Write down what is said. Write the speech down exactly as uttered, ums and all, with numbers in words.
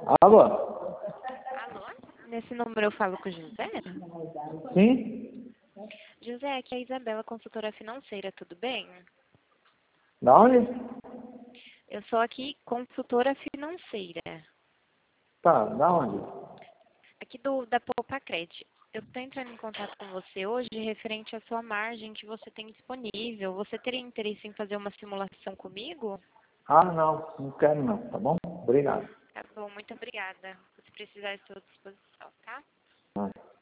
Alô? Alô? Nesse número eu falo com o José? Sim? José, aqui é a Isabela, consultora financeira, tudo bem? Da onde? Eu sou aqui consultora financeira, Tá, da onde? aqui do, da Poupa-Cred. Eu estou entrando em contato com você hoje referente à sua margem que você tem disponível. Você teria interesse em fazer uma simulação comigo? Ah, não, não quero não, tá bom? Obrigado. Tá bom, muito obrigada. Se precisar, estou à disposição, tá? Ah.